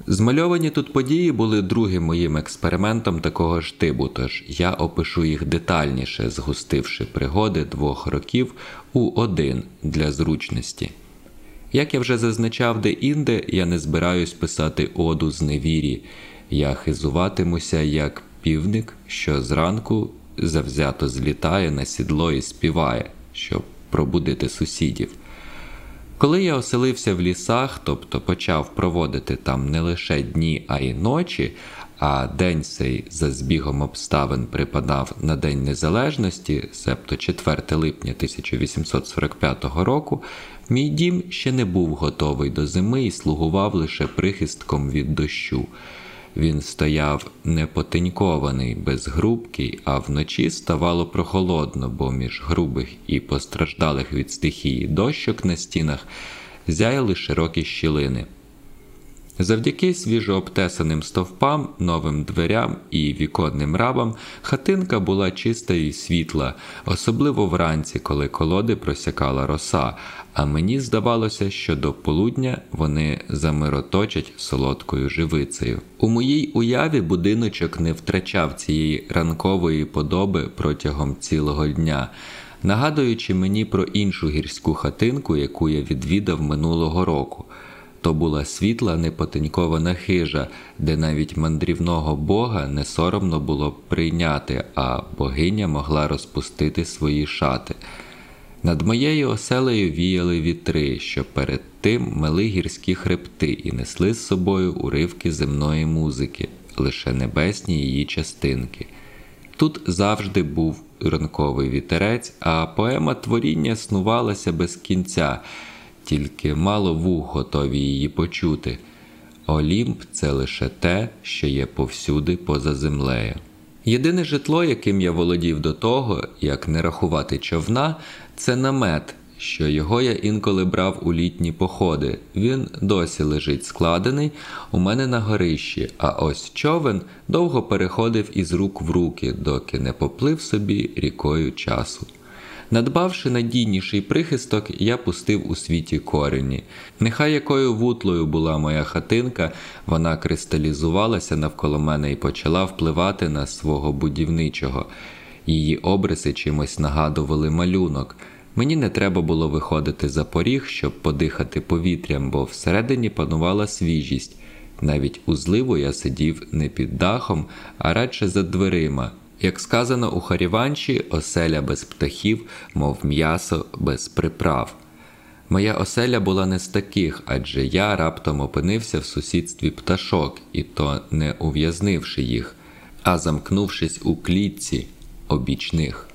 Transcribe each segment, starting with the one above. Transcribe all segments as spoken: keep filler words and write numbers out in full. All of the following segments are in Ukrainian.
Змальовані тут події були другим моїм експериментом такого ж типу, тож я опишу їх детальніше, згустивши пригоди двох років у один для зручності. Як я вже зазначав де-інде, я не збираюсь писати оду зневірі. Я хизуватимуся як півник, що зранку завзято злітає на сідло і співає, щоб пробудити сусідів. Коли я оселився в лісах, тобто почав проводити там не лише дні, а й ночі, а день цей за збігом обставин припадав на День Незалежності, себто четвертого липня тисяча вісімсот сорок п'ятого року, мій дім ще не був готовий до зими і слугував лише прихистком від дощу. Він стояв непотенькований, безгрубкий, а вночі ставало прохолодно, бо між грубих і постраждалих від стихії дощок на стінах зяяли широкі щілини. Завдяки свіжообтесаним стовпам, новим дверям і віконним рамам хатинка була чиста і світла, особливо вранці, коли колоди просякала роса, а мені здавалося, що до полудня вони замироточать солодкою живицею. У моїй уяві будиночок не втрачав цієї ранкової подоби протягом цілого дня, нагадуючи мені про іншу гірську хатинку, яку я відвідав минулого року. То була світла непотенькована хижа, де навіть мандрівного бога не соромно було прийняти, а богиня могла розпустити свої шати. Над моєю оселею віяли вітри, що перед тим мели гірські хребти і несли з собою уривки земної музики, лише небесні її частинки. Тут завжди був ранковий вітерець, а поема творіння снувалася без кінця, тільки мало вух готові її почути. Олімп – це лише те, що є повсюди поза землею. Єдине житло, яким я володів до того, як не рахувати човна, це намет, що його я інколи брав у літні походи. Він досі лежить складений у мене на горищі, а ось човен довго переходив із рук в руки, доки не поплив собі рікою часу. Надбавши надійніший прихисток, я пустив у світі корені. Нехай якою вутлою була моя хатинка, вона кристалізувалася навколо мене і почала впливати на свого будівничого. Її обриси чимось нагадували малюнок. Мені не треба було виходити за поріг, щоб подихати повітрям, бо всередині панувала свіжість. Навіть у зливу я сидів не під дахом, а радше за дверима. Як сказано у Харіванші, оселя без птахів, мов м'ясо без приправ. Моя оселя була не з таких, адже я раптом опинився в сусідстві пташок, і то не ув'язнивши їх, а замкнувшись у клітці обічних.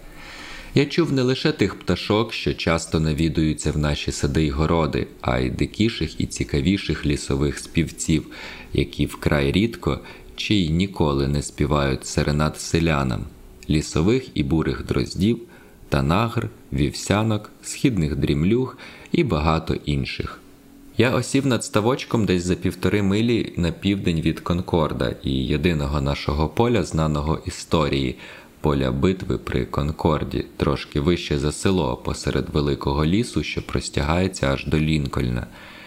Я чув не лише тих пташок, що часто навідуються в наші сади й городи, а й дикіших і цікавіших лісових співців, які вкрай рідко чи й ніколи не співають серенад селянам, лісових і бурих дроздів, танагр, вівсянок, східних дрімлюг і багато інших. Я осів над ставочком десь за півтори милі на південь від Конкорда і єдиного нашого поля, знаного історії, поля битви при Конкорді, трошки вище за село, посеред великого лісу, що простягається аж до Лінкольна.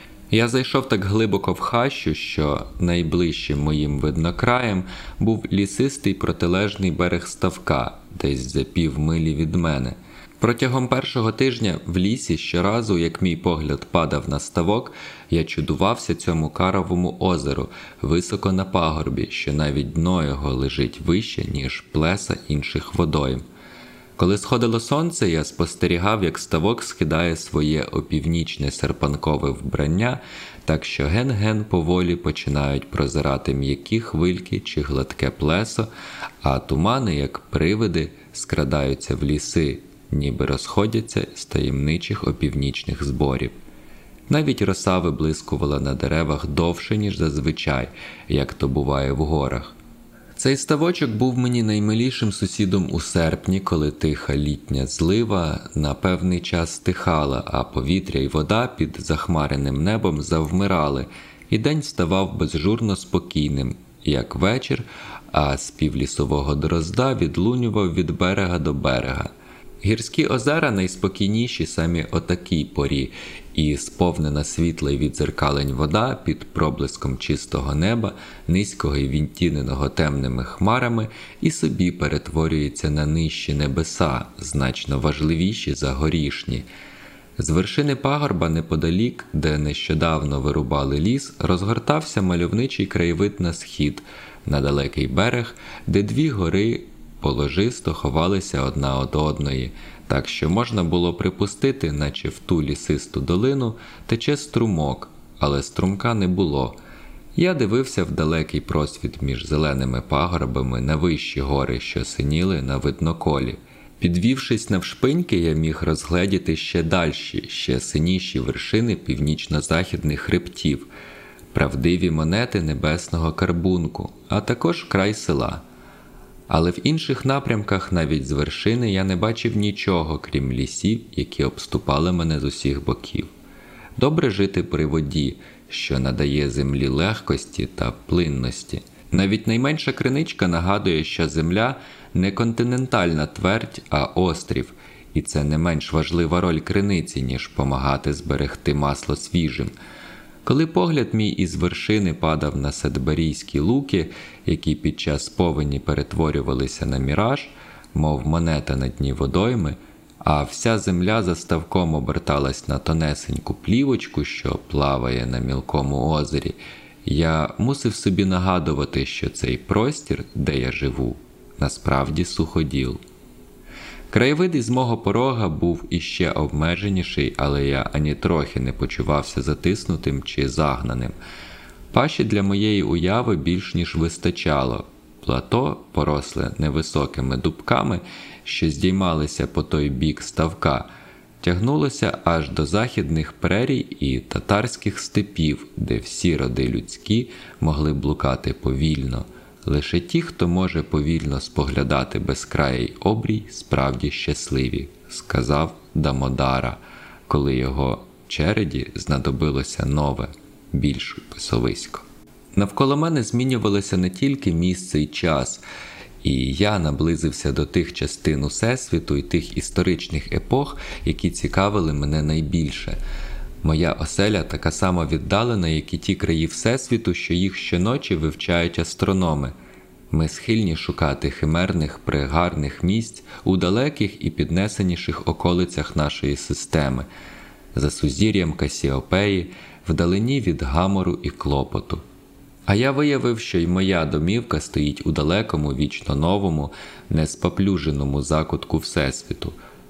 Я зайшов так глибоко в хащу, що найближчим моїм виднокраєм був лісистий протилежний берег ставка, десь за півмилі від мене. Протягом першого тижня в лісі щоразу, як мій погляд падав на ставок, я чудувався цьому каровому озеру, високо на пагорбі, що навіть дно його лежить вище, ніж плеса інших водойм. Коли сходило сонце, я спостерігав, як ставок скидає своє опівнічне серпанкове вбрання, так що ген-ген поволі починають прозирати м'які хвильки чи гладке плесо, а тумани, як привиди, скрадаються в ліси, ніби розходяться з таємничих опівнічних зборів. Навіть роса виблискувала на деревах довше, ніж зазвичай, як то буває в горах. Цей ставочок був мені наймилішим сусідом у серпні, коли тиха літня злива на певний час стихала, а повітря й вода під захмареним небом завмирали, і день ставав безжурно спокійним, як вечір, а спів лісового дрозда відлунював від берега до берега. Гірські озера найспокійніші самі о такій порі, і сповнена світла й віддзеркалень вода під проблиском чистого неба, низького й відтіненого темними хмарами, і собі перетворюється на нижчі небеса, значно важливіші за горішні. З вершини пагорба неподалік, де нещодавно вирубали ліс, розгортався мальовничий краєвид на схід, на далекий берег, де дві гори положисто ховалися одна од одної, так що можна було припустити, наче в ту лісисту долину тече струмок, але струмка не було. Я дивився в далекий просвіт між зеленими пагорбами на вищі гори, що синіли на видноколі. Підвівшись навшпиньки, я міг розгледіти ще дальші, ще синіші вершини північно-західних хребтів, правдиві монети небесного карбунку, а також край села. Але в інших напрямках навіть з вершини я не бачив нічого, крім лісів, які обступали мене з усіх боків. Добре жити при воді, що надає землі легкості та плинності. Навіть найменша криничка нагадує, що земля не континентальна твердь, а острів, і це не менш важлива роль криниці, ніж помагати зберегти масло свіжим. Коли погляд мій із вершини падав на Садберійські луки, які під час повені перетворювалися на міраж, мов монета на дні водойми, а вся земля за ставком оберталась на тонесеньку плівочку, що плаває на мілкому озері, я мусив собі нагадувати, що цей простір, де я живу, насправді суходіл. Краєвид із мого порога був іще обмеженіший, але я ані трохи не почувався затиснутим чи загнаним. Паші для моєї уяви більш ніж вистачало. Плато, поросле невисокими дубками, що здіймалися по той бік ставка, тягнулося аж до західних прерій і татарських степів, де всі роди людські могли блукати повільно. Лише ті, хто може повільно споглядати безкраїй обрій, справді щасливі, сказав Дамодара, коли його череді знадобилося нове, більш писовисько. Навколо мене змінювалося не тільки місце і час, і я наблизився до тих частин Усесвіту і тих історичних епох, які цікавили мене найбільше. Моя оселя така сама віддалена, як і ті краї Всесвіту, що їх щоночі вивчають астрономи. Ми схильні шукати химерних, пригарних місць у далеких і піднесеніших околицях нашої системи, за сузір'ям Касіопеї, вдалині від гамору і клопоту. А я виявив, що й моя домівка стоїть у далекому, вічно новому, неспоплюженому закутку Всесвіту.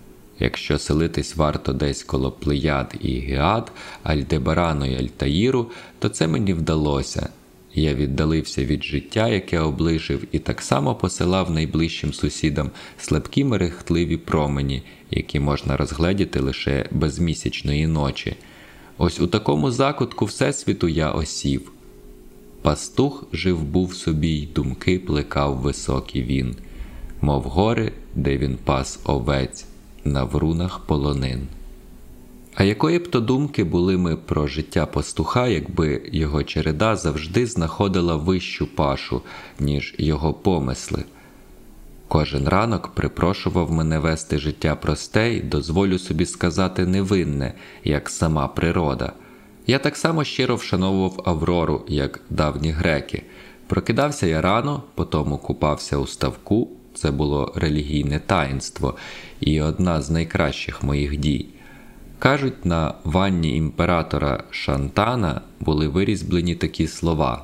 Якщо селитись варто десь коло Плеяд і Геад, Альдебарану і Альтаїру, то це мені вдалося. Я віддалився від життя, яке облишив, і так само посилав найближчим сусідам слабкі мерехтливі промені, які можна розгледіти лише безмісячної ночі. Ось у такому закутку Всесвіту я осів. Пастух жив був собі й думки плекав високі він, мов гори, де він пас овець, на врунах полонин. А якої б то думки були ми про життя пастуха, якби його череда завжди знаходила вищу пашу, ніж його помисли? Кожен ранок припрошував мене вести життя просте й, дозволю собі сказати, невинне, як сама природа. Я так само щиро вшановував Аврору, як давні греки. Прокидався я рано, потому купався у ставку, це було релігійне таїнство і одна з найкращих моїх дій. Кажуть, на ванні імператора Шантана були вирізблені такі слова: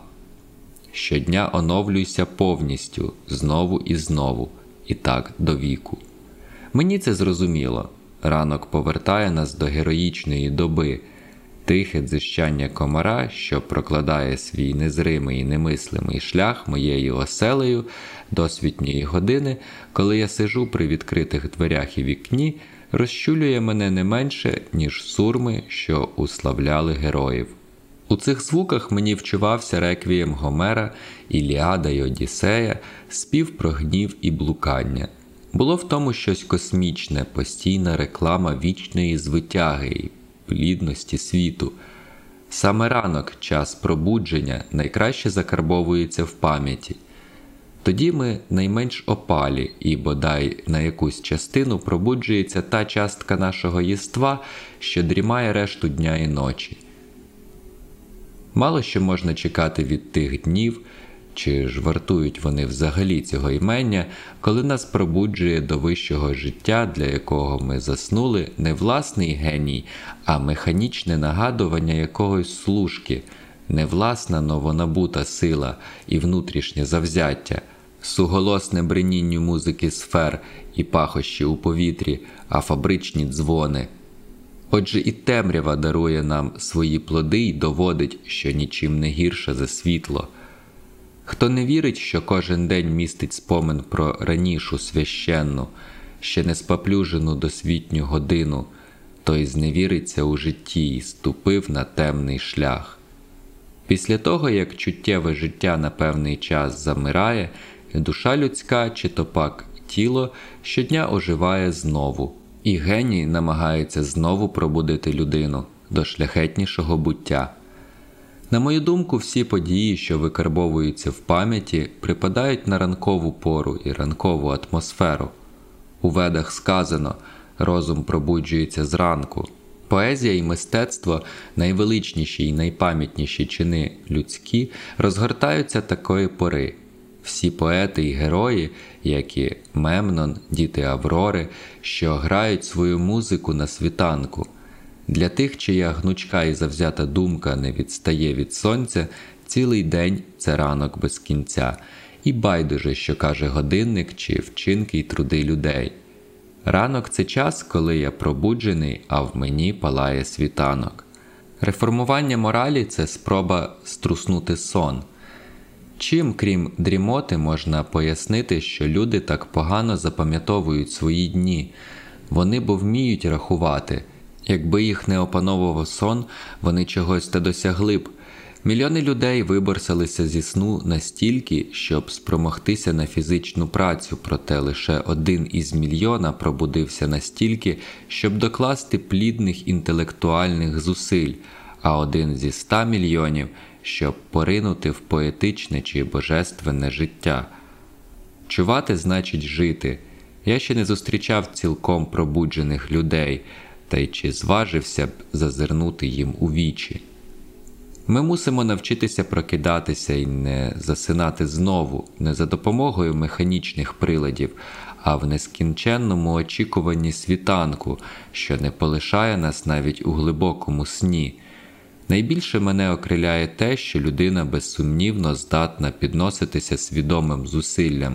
«Щодня оновлюйся повністю, знову і знову, і так до віку». Мені це зрозуміло. Ранок повертає нас до героїчної доби, тихе дзищання комара, що прокладає свій незримий і немислимий шлях моєю оселею до освітньої години, коли я сижу при відкритих дверях і вікні, розчулює мене не менше, ніж сурми, що уславляли героїв. У цих звуках мені вчувався реквієм Гомера, Іліада й Одіссея, спів про гнів і блукання. Було в тому щось космічне, постійна реклама вічної звитяги і плідності світу. Саме ранок, час пробудження, найкраще закарбовується в пам'яті. Тоді ми найменш опалі, і бодай на якусь частину пробуджується та частка нашого єства, що дрімає решту дня і ночі. Мало що можна чекати від тих днів, чи ж вартують вони взагалі цього імення, коли нас пробуджує до вищого життя, для якого ми заснули не власний геній, а механічне нагадування якогось служки, не власна новонабута сила і внутрішнє завзяття, суголосне бренінню музики сфер і пахощі у повітрі, а фабричні дзвони. Отже, і темрява дарує нам свої плоди й доводить, що нічим не гірше за світло. Хто не вірить, що кожен день містить спомин про ранішу священну, ще не спаплюжену досвітню годину, той зневіриться у житті й ступив на темний шлях. Після того, як чуттєве життя на певний час замирає, душа людська, чи то пак тіло, щодня оживає знову, і геній намагається знову пробудити людину до шляхетнішого буття. На мою думку, всі події, що викарбовуються в пам'яті, припадають на ранкову пору і ранкову атмосферу. У Ведах сказано «розум пробуджується зранку». Поезія і мистецтво, найвеличніші і найпам'ятніші чини людські, розгортаються такої пори. Всі поети і герої, як і Мемнон, діти Аврори, що грають свою музику на світанку. Для тих, чия гнучка і завзята думка не відстає від сонця, цілий день – це ранок без кінця. І байдуже, що каже годинник чи вчинки й труди людей. Ранок – це час, коли я пробуджений, а в мені палає світанок. Реформування моралі – це спроба струснути сон. Чим, крім дрімоти, можна пояснити, що люди так погано запам'ятовують свої дні? Вони бо вміють рахувати. Якби їх не опановував сон, вони чогось та досягли б. Мільйони людей виборсалися зі сну настільки, щоб спромогтися на фізичну працю, проте лише один із мільйона пробудився настільки, щоб докласти плідних інтелектуальних зусиль, а один зі ста мільйонів – щоб поринути в поетичне чи божественне життя. Чувати значить жити. Я ще не зустрічав цілком пробуджених людей, та й чи зважився б зазирнути їм у вічі. Ми мусимо навчитися прокидатися і не засинати знову, не за допомогою механічних приладів, а в нескінченному очікуванні світанку, що не полишає нас навіть у глибокому сні. Найбільше мене окриляє те, що людина безсумнівно здатна підноситися свідомим зусиллям.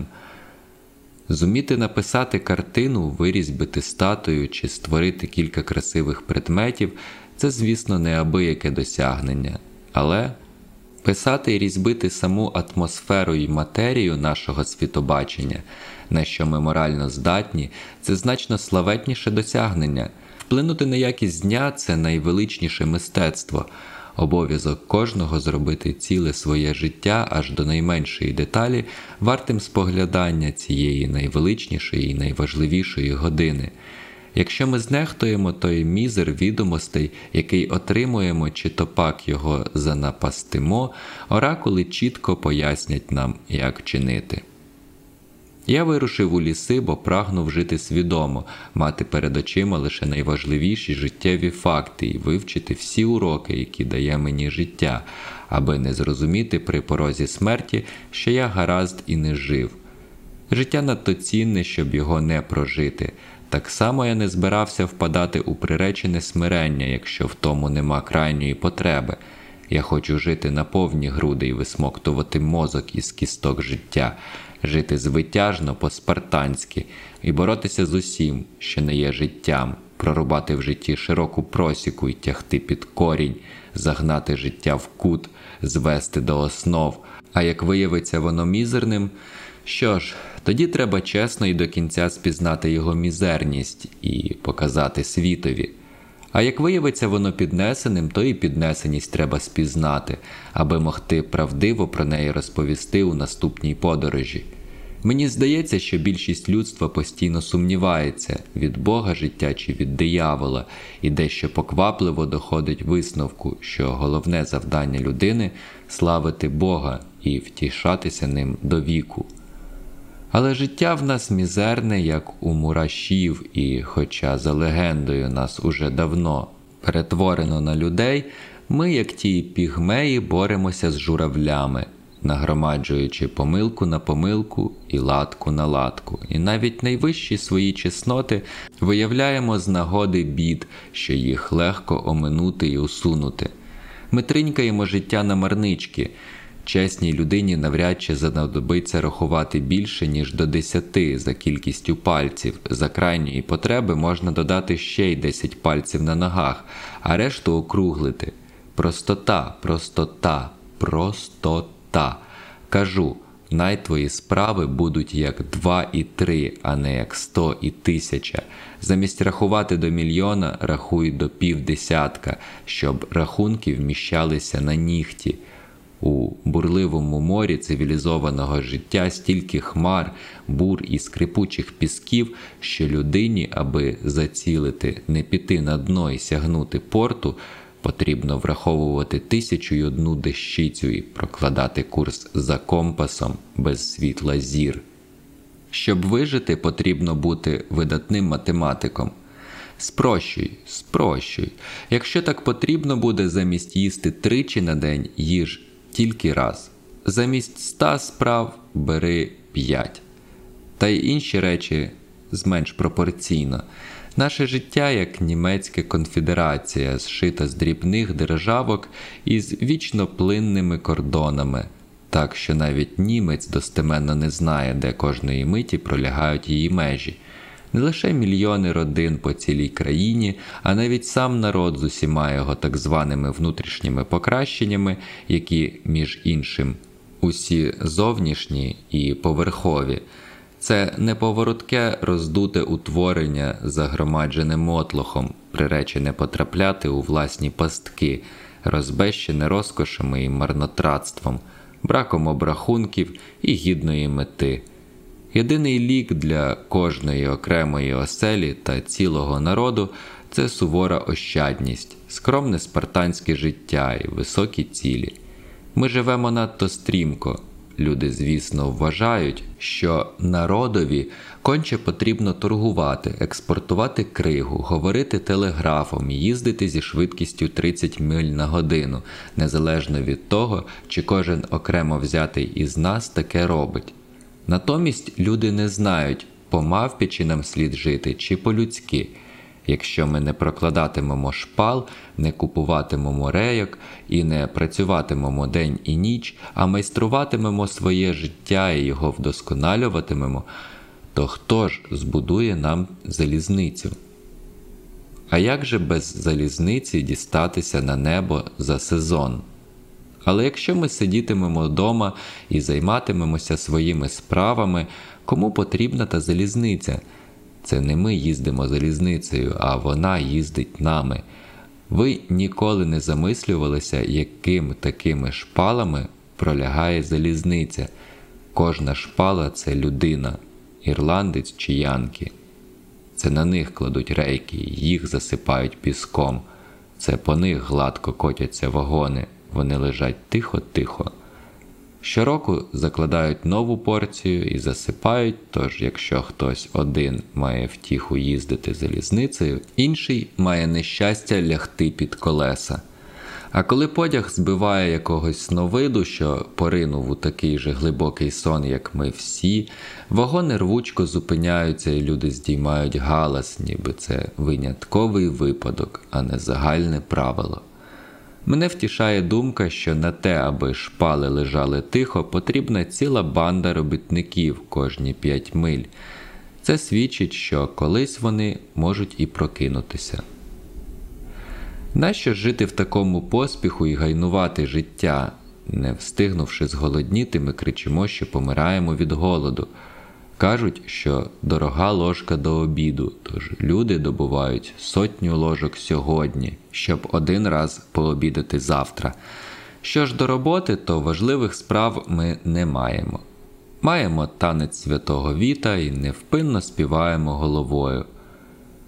Зуміти написати картину, вирізбити статую чи створити кілька красивих предметів – це, звісно, неабияке досягнення. Але писати і різьбити саму атмосферу і матерію нашого світобачення, на що ми морально здатні – це значно славетніше досягнення. Вплинути на якість дня – це найвеличніше мистецтво. Обов'язок кожного зробити ціле своє життя аж до найменшої деталі вартим споглядання цієї найвеличнішої і найважливішої години. Якщо ми знехтуємо той мізер відомостей, який отримуємо, чи то пак його занапастимо, оракули чітко пояснять нам, як чинити. Я вирушив у ліси, бо прагнув жити свідомо, мати перед очима лише найважливіші життєві факти і вивчити всі уроки, які дає мені життя, аби не зрозуміти при порозі смерті, що я гаразд і не жив. Життя надто цінне, щоб його не прожити. Так само я не збирався впадати у приречене смирення, якщо в тому нема крайньої потреби. Я хочу жити на повні груди і висмоктувати мозок із кісток життя, жити звитяжно по-спартанськи і боротися з усім, що не є життям, прорубати в житті широку просіку і тягти під корінь, загнати життя в кут, звести до основ. А як виявиться воно мізерним, що ж, тоді треба чесно і до кінця спізнати його мізерність і показати світові. А як виявиться воно піднесеним, то і піднесеність треба спізнати, аби могти правдиво про неї розповісти у наступній подорожі. Мені здається, що більшість людства постійно сумнівається, від Бога життя чи від диявола, і дещо поквапливо доходить висновку, що головне завдання людини – славити Бога і втішатися ним до віку. Але життя в нас мізерне, як у мурашів, і хоча за легендою нас уже давно перетворено на людей, ми, як ті пігмеї, боремося з журавлями, нагромаджуючи помилку на помилку і латку на латку. І навіть найвищі свої чесноти виявляємо з нагоди бід, що їх легко оминути і усунути. Ми тринькаємо життя на марнички. Чесній людині навряд чи знадобиться рахувати більше, ніж до десяти за кількістю пальців. За крайньої потреби можна додати ще й десять пальців на ногах, а решту округлити. Простота, простота, простота. Кажу, най твої справи будуть як два і три, а не як сто і тисяча. Замість рахувати до мільйона, рахуй до півдесятка, щоб рахунки вміщалися на нігті. У бурливому морі цивілізованого життя стільки хмар, бур і скрипучих пісків, що людині, аби зацілити, не піти на дно і сягнути порту, потрібно враховувати тисячу й одну дещицю і прокладати курс за компасом без світла зір. Щоб вижити, потрібно бути видатним математиком. Спрощуй, спрощуй. Якщо так потрібно буде замість їсти тричі на день, їж тільки раз. Замість ста справ бери п'ять. Та й інші речі зменш пропорційно. Наше життя, як німецька конфедерація, зшита з дрібних державок із вічноплинними кордонами, так що навіть німець достеменно не знає, де кожної миті пролягають її межі. Не лише мільйони родин по цілій країні, а навіть сам народ з усіма його так званими внутрішніми покращеннями, які, між іншим, усі зовнішні і поверхові. Це неповоротке роздуте утворення, загромаджене мотлохом, приречене потрапляти у власні пастки, розбещене розкошами і марнотратством, браком обрахунків і гідної мети. Єдиний лік для кожної окремої оселі та цілого народу – це сувора ощадність, скромне спартанське життя і високі цілі. Ми живемо надто стрімко. Люди, звісно, вважають, що народові конче потрібно торгувати, експортувати кригу, говорити телеграфом, їздити зі швидкістю тридцять миль на годину, незалежно від того, чи кожен окремо взятий із нас таке робить. Натомість люди не знають, по мавпічі нам слід жити чи по-людськи. Якщо ми не прокладатимемо шпал, не купуватимемо рейок і не працюватимемо день і ніч, а майструватимемо своє життя і його вдосконалюватимемо, то хто ж збудує нам залізницю? А як же без залізниці дістатися на небо за сезон? Але якщо ми сидітимемо вдома і займатимемося своїми справами, кому потрібна та залізниця? Це не ми їздимо залізницею, а вона їздить нами. Ви ніколи не замислювалися, яким такими шпалами пролягає залізниця. Кожна шпала – це людина, ірландець чи янки. Це на них кладуть рейки, їх засипають піском. Це по них гладко котяться вагони, вони лежать тихо-тихо. Щороку закладають нову порцію і засипають, тож якщо хтось один має втіху їздити залізницею, інший має нещастя лягти під колеса. А коли потяг збиває якогось сновиду, що поринув у такий же глибокий сон, як ми всі, вагони рвучко зупиняються і люди здіймають галас, ніби це винятковий випадок, а не загальне правило. Мене втішає думка, що на те, аби шпали лежали тихо, потрібна ціла банда робітників кожні п'ять миль. Це свідчить, що колись вони можуть і прокинутися. Нащо жити в такому поспіху і гайнувати життя? Не встигнувши зголодніти, ми кричимо, що помираємо від голоду. Кажуть, що дорога ложка до обіду, тож люди добувають сотню ложок сьогодні, щоб один раз пообідати завтра. Що ж до роботи, то важливих справ ми не маємо. Маємо танець святого Віта і невпинно співаємо головою.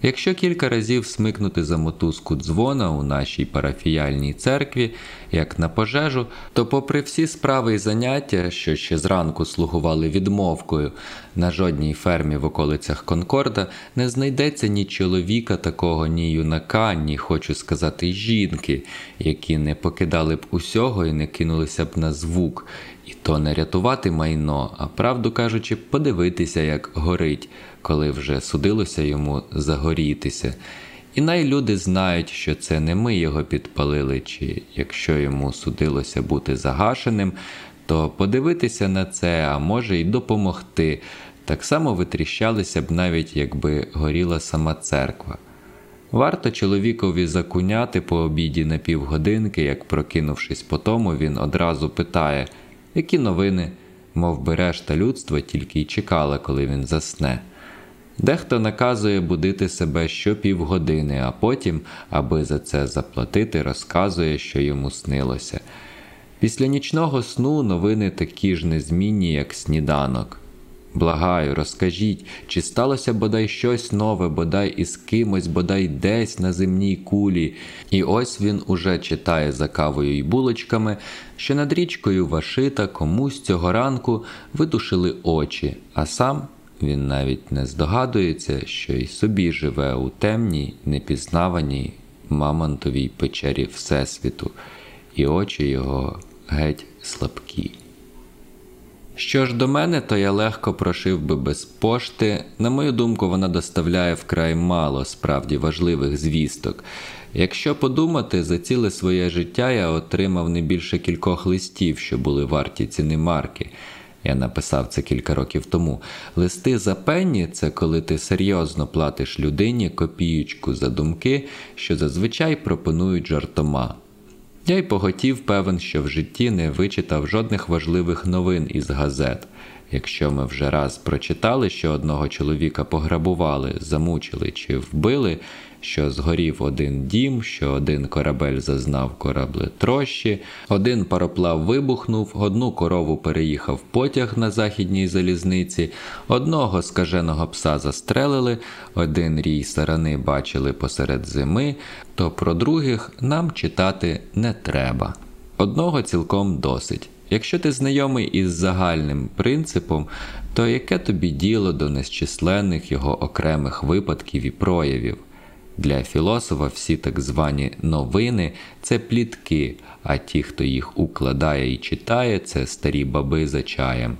Якщо кілька разів смикнути за мотузку дзвона у нашій парафіяльній церкві, як на пожежу, то попри всі справи й заняття, що ще зранку слугували відмовкою, на жодній фермі в околицях Конкорда не знайдеться ні чоловіка такого, ні юнака, ні, хочу сказати, жінки, які не покидали б усього і не кинулися б на звук, і то не рятувати майно, а, правду кажучи, подивитися, як горить, коли вже судилося йому загорітися. І най люди знають, що це не ми його підпалили, чи якщо йому судилося бути загашеним, то подивитися на це, а може й допомогти. Так само витріщалися б навіть, якби горіла сама церква. Варто чоловікові закуняти по обіді на півгодинки, як, прокинувшись по тому, він одразу питає, які новини, мов би решта людства тільки й чекала, коли він засне. Дехто наказує будити себе щопівгодини, а потім, аби за це заплатити, розказує, що йому снилося. Після нічного сну новини такі ж незмінні, як сніданок. Благаю, розкажіть, чи сталося бодай щось нове, бодай із кимось, бодай десь на земній кулі. І ось він уже читає за кавою й булочками, що над річкою Вашита комусь цього ранку видушили очі, а сам він навіть не здогадується, що й собі живе у темній, непізнаваній Мамонтовій печері Всесвіту, і очі його геть слабкі. Що ж до мене, то я легко прошив би без пошти. На мою думку, вона доставляє вкрай мало справді важливих звісток. Якщо подумати, за ціле своє життя я отримав не більше кількох листів, що були варті ціни марки. Я написав це кілька років тому. Листи за пенні – це коли ти серйозно платиш людині копієчку за думки, що зазвичай пропонують жартома. Я й поготів певен, що в житті не вичитав жодних важливих новин із газет. Якщо ми вже раз прочитали, що одного чоловіка пограбували, замучили чи вбили, що згорів один дім, що один корабель зазнав кораблетрощі, один пароплав вибухнув, одну корову переїхав потяг на західній залізниці, одного скаженого пса застрелили, один рій сарани бачили посеред зими, то про других нам читати не треба. Одного цілком досить. Якщо ти знайомий із загальним принципом, то яке тобі діло до незчисленних його окремих випадків і проявів? Для філософа всі так звані «новини» – це плітки, а ті, хто їх укладає і читає – це старі баби за чаєм.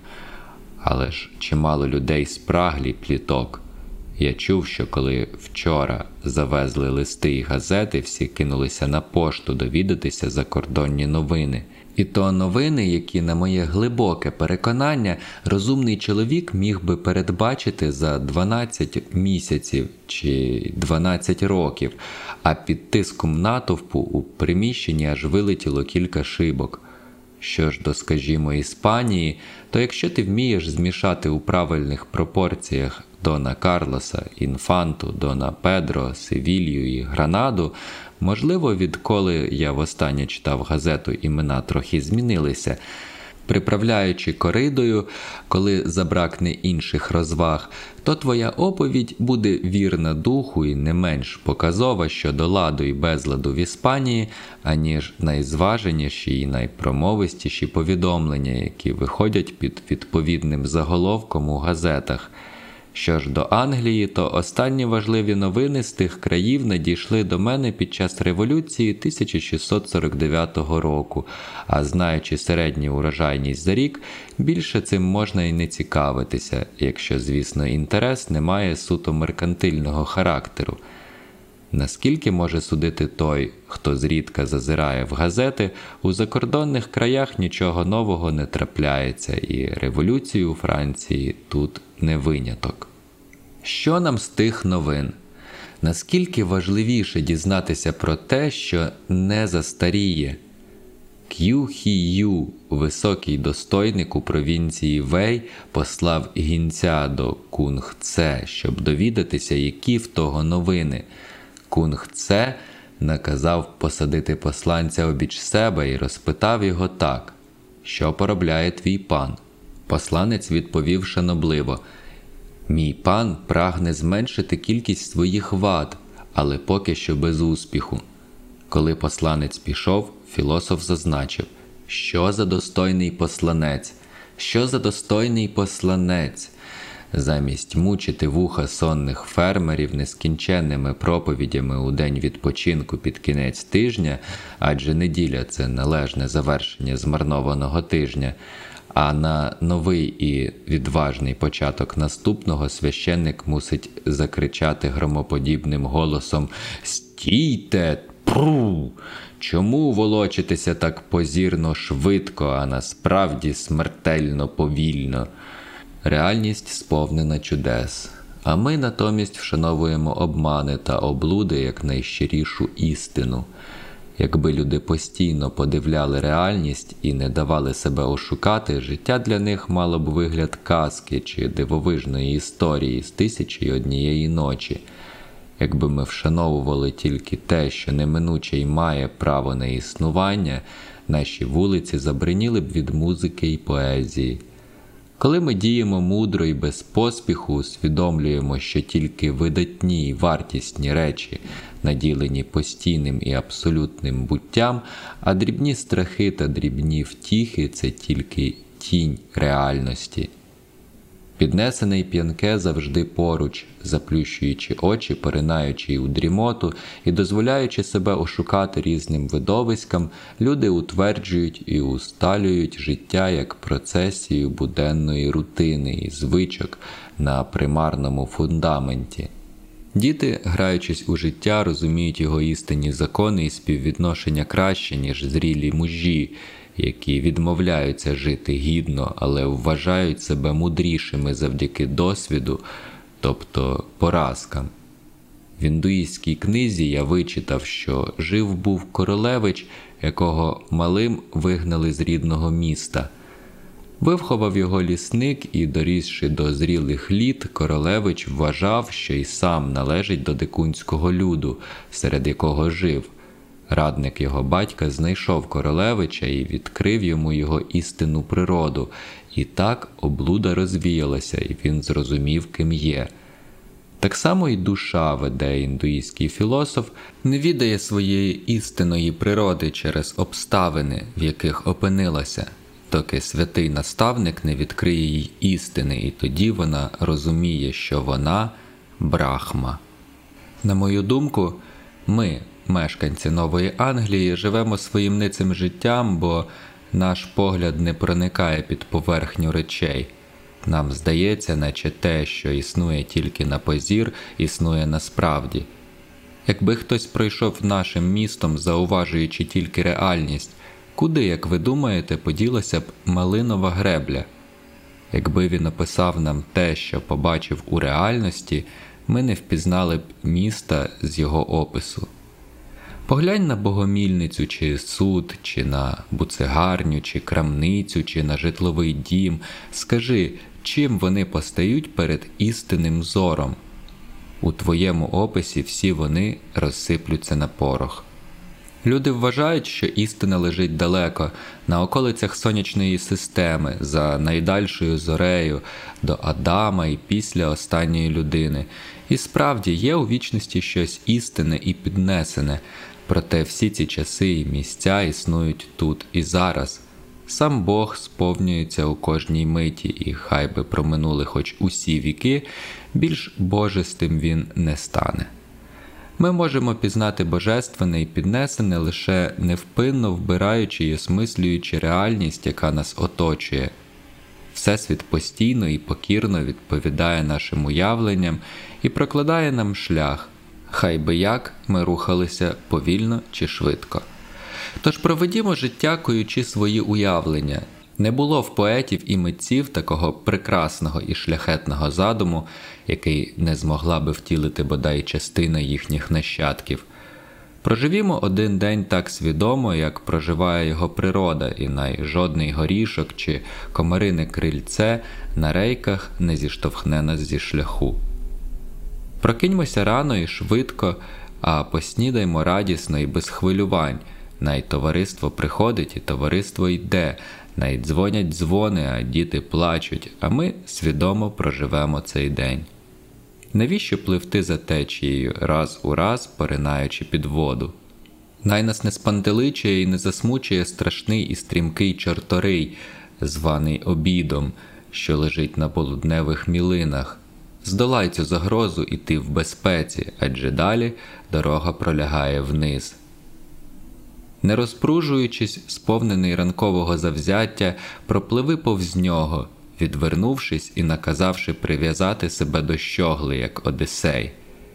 Але ж чимало людей спраглі пліток. Я чув, що коли вчора завезли листи і газети, всі кинулися на пошту довідатися закордонні новини. І то новини, які, на моє глибоке переконання, розумний чоловік міг би передбачити за дванадцять місяців чи дванадцять років, а під тиском натовпу у приміщенні аж вилетіло кілька шибок. Що ж до, скажімо, Іспанії, то якщо ти вмієш змішати у правильних пропорціях Дона Карлоса, Інфанту, Дона Педро, Севілью і Гранаду, можливо, відколи я востаннє читав газету, імена трохи змінилися. Приправляючи коридою, коли забракне інших розваг, то твоя оповідь буде вірна духу і не менш показова щодо ладу і безладу в Іспанії, аніж найзваженіші і найпромовистіші повідомлення, які виходять під відповідним заголовком у газетах. Що ж до Англії, то останні важливі новини з тих країв надійшли до мене під час революції тисяча шістсот сорок дев'ятого року, а знаючи середню урожайність за рік, більше цим можна і не цікавитися, якщо, звісно, інтерес не має суто меркантильного характеру. Наскільки може судити той, хто зрідка зазирає в газети, у закордонних краях нічого нового не трапляється, і революції у Франції тут не виняток. Що нам з тих новин? Наскільки важливіше дізнатися про те, що не застаріє? К'ю Хі Ю, високий достойник у провінції Вей, послав гінця до Кунг Це, щоб довідатися, які в того новини. Кунг Це наказав посадити посланця обіч себе і розпитав його так: «Що поробляє твій пан?» Посланець відповів шанобливо: Мій пан прагне зменшити кількість своїх вад, але поки що без успіху. Коли посланець пішов, філософ зазначив: «Що за достойний посланець? Що за достойний посланець?» Замість мучити вуха сонних фермерів нескінченними проповідями у день відпочинку під кінець тижня, адже неділя – це належне завершення змарнованого тижня, а на новий і відважний початок наступного священник мусить закричати громоподібним голосом: «Стійте! Пру! Чому волочитеся так позірно швидко, а насправді смертельно повільно?» Реальність сповнена чудес, а ми натомість вшановуємо обмани та облуди як найщирішу істину. Якби люди постійно подивляли реальність і не давали себе ошукати, життя для них мало б вигляд казки чи дивовижної історії з «Тисячі й однієї ночі». Якби ми вшановували тільки те, що неминуче й має право на існування, наші вулиці забриніли б від музики й поезії. Коли ми діємо мудро і без поспіху, усвідомлюємо, що тільки видатні й вартісні речі наділені постійним і абсолютним буттям, а дрібні страхи та дрібні втіхи – це тільки тінь реальності. Піднесене й п'янке завжди поруч, заплющуючи очі, поринаючи у дрімоту і дозволяючи себе ошукати різним видовиськам, люди утверджують і усталюють життя як процесію буденної рутини і звичок на примарному фундаменті. Діти, граючись у життя, розуміють його істинні закони і співвідношення краще, ніж зрілі мужі, які відмовляються жити гідно, але вважають себе мудрішими завдяки досвіду, тобто поразкам. В індуїстській книзі я вичитав, що жив був королевич, якого малим вигнали з рідного міста. Виховав його лісник і, дорісши до зрілих літ, королевич вважав, що й сам належить до дикунського люду, серед якого жив. Радник його батька знайшов королевича і відкрив йому його істинну природу. І так облуда розвіялася, і він зрозумів, ким є. Так само і душа, веде індуїстський філософ, не відає своєї істинної природи через обставини, в яких опинилася, доки святий наставник не відкриє їй істини, і тоді вона розуміє, що вона – Брахма. На мою думку, ми, мешканці Нової Англії, живемо своїм ницим життям, бо наш погляд не проникає під поверхню речей. Нам здається, наче те, що існує тільки на позір, існує насправді. Якби хтось пройшов нашим містом, зауважуючи тільки реальність, куди, як ви думаєте, поділася б малинова гребля? Якби він описав нам те, що побачив у реальності, ми не впізнали б міста з його опису. Поглянь на богомільницю чи суд, чи на буцегарню, чи крамницю, чи на житловий дім. Скажи, чим вони постають перед істинним зором? У твоєму описі всі вони розсиплються на порох. Люди вважають, що істина лежить далеко, на околицях сонячної системи, за найдальшою зорею, до Адама і після останньої людини. І справді є у вічності щось істинне і піднесене, проте всі ці часи і місця існують тут і зараз. Сам Бог сповнюється у кожній миті, і хай би проминули хоч усі віки, більш божестим він не стане. Ми можемо пізнати божественне і піднесене лише невпинно вбираючи і осмислюючи реальність, яка нас оточує. Всесвіт постійно і покірно відповідає нашим уявленням і прокладає нам шлях, хай би як ми рухалися повільно чи швидко. Тож проведімо життя, куючи свої уявлення. Не було в поетів і митців такого прекрасного і шляхетного задуму, який не змогла би втілити бодай частина їхніх нащадків. Проживімо один день так свідомо, як проживає його природа, і най жодний горішок чи комарине крильце на рейках не зіштовхне нас зі шляху. Прокиньмося рано і швидко, а поснідаймо радісно і без хвилювань. Най товариство приходить і товариство йде, Навіть дзвонять дзвони, а діти плачуть, а ми свідомо проживемо цей день. Навіщо пливти за течією, раз у раз поринаючи під воду? Най нас не спантеличує і не засмучує страшний і стрімкий чорторий, званий обідом, що лежить на полудневих мілинах. Здолай цю загрозу і ти в безпеці, адже далі дорога пролягає вниз. Не розпружуючись, сповнений ранкового завзяття, пропливи повз нього, відвернувшись і наказавши прив'язати себе до щогли, як Одисей.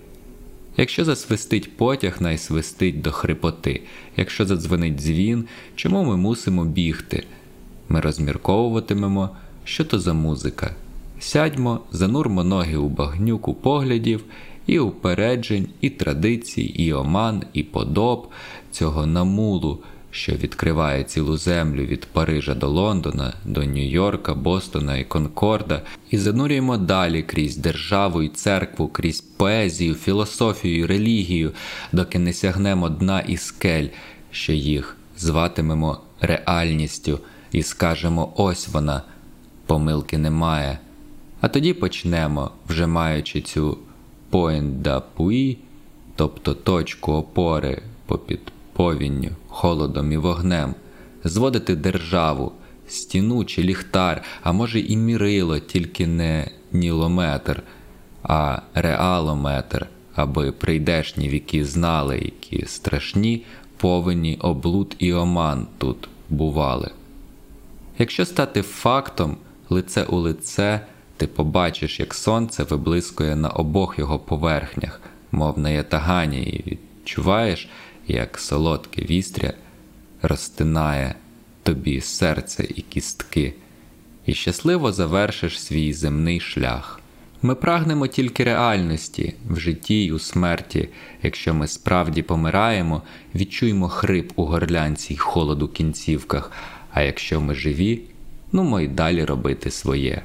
Якщо засвистить потяг, най свистить до хрипоти. Якщо задзвонить дзвін, чому ми мусимо бігти? Ми розмірковуватимемо, що то за музика. Сядьмо, занурмо ноги у багнюку поглядів і упереджень, і традицій, і оман, і подоб цього намулу, що відкриває цілу землю від Парижа до Лондона, до Нью-Йорка, Бостона і Конкорда, і занурюємо далі крізь державу і церкву, крізь поезію, філософію і релігію, доки не сягнемо дна і скель, що їх зватимемо реальністю, і скажемо «ось вона», помилки немає. А тоді почнемо, вже маючи цю «point d'appui», тобто точку опори попід повінню, холодом і вогнем, зводити державу, стіну чи ліхтар, а може і мірило, тільки не нілометр, а реалометр, аби прийдешні віки знали, які страшні повені, облуд і оман тут бували. Якщо стати фактом, лице у лице, ти побачиш, як сонце виблискує на обох його поверхнях, мов на ятагані, і відчуваєш, як солодке вістря розтинає тобі серце і кістки, і щасливо завершиш свій земний шлях. Ми прагнемо тільки реальності в житті й у смерті. Якщо ми справді помираємо, відчуємо хрип у горлянці й холод у кінцівках, а якщо ми живі, ну мо й далі робити своє.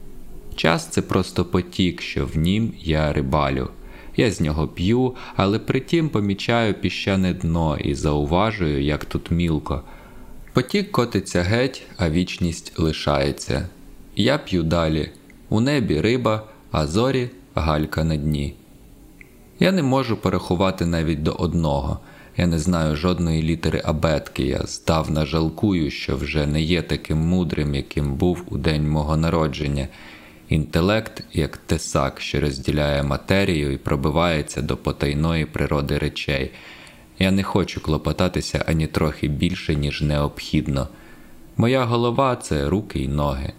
Час – це просто потік, що в нім я рибалю. Я з нього п'ю, але притім помічаю піщане дно і зауважую, як тут мілко. Потік котиться геть, а вічність лишається. Я п'ю далі. У небі риба, а зорі – галька на дні. Я не можу порахувати навіть до одного. Я не знаю жодної літери абетки. Я здавна жалкую, що вже не є таким мудрим, яким був у день мого народження. Інтелект, як тесак, що розділяє матерію і пробивається до потайної природи речей. Я не хочу клопотатися ані трохи більше, ніж необхідно. Моя голова – це руки й ноги.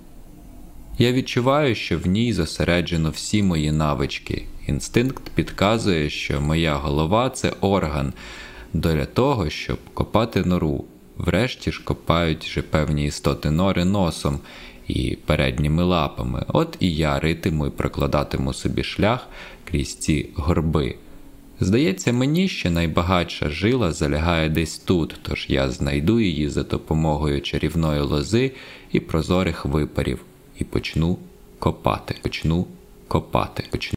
Я відчуваю, що в ній зосереджено всі мої навички. Інстинкт підказує, що моя голова – це орган для того, щоб копати нору. Врешті ж копають же певні істоти нори носом і передніми лапами. От і я ритиму і прокладатиму собі шлях крізь ці горби. Здається мені, що найбагатша жила залягає десь тут, тож я знайду її за допомогою чарівної лози і прозорих випарів і почну копати, почну копати, почну